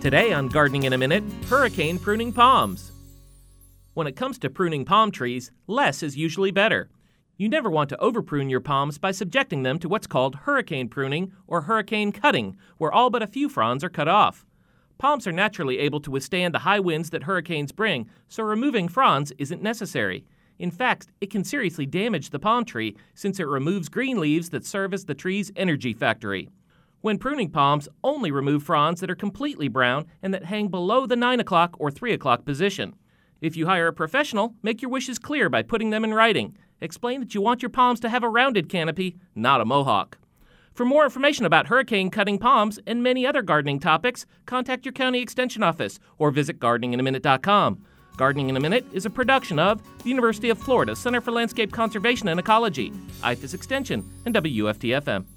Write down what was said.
Today on Gardening in a Minute, hurricane pruning palms. When it comes to pruning palm trees, less is usually better. You never want to overprune your palms by subjecting them to what's called hurricane pruning or hurricane cutting, where all but a few fronds are cut off. Palms are naturally able to withstand the high winds that hurricanes bring, so removing fronds isn't necessary. In fact, it can seriously damage the palm tree since it removes green leaves that serve as the tree's energy factory. When pruning palms, only remove fronds that are completely brown and that hang below the 9 o'clock or 3 o'clock position. If you hire a professional, make your wishes clear by putting them in writing. Explain that you want your palms to have a rounded canopy, not a mohawk. For more information about hurricane cutting palms and many other gardening topics, contact your county extension office or visit gardeninginaminute.com. Gardening in a Minute is a production of the University of Florida Center for Landscape Conservation and Ecology, IFAS Extension, and WFT-FM.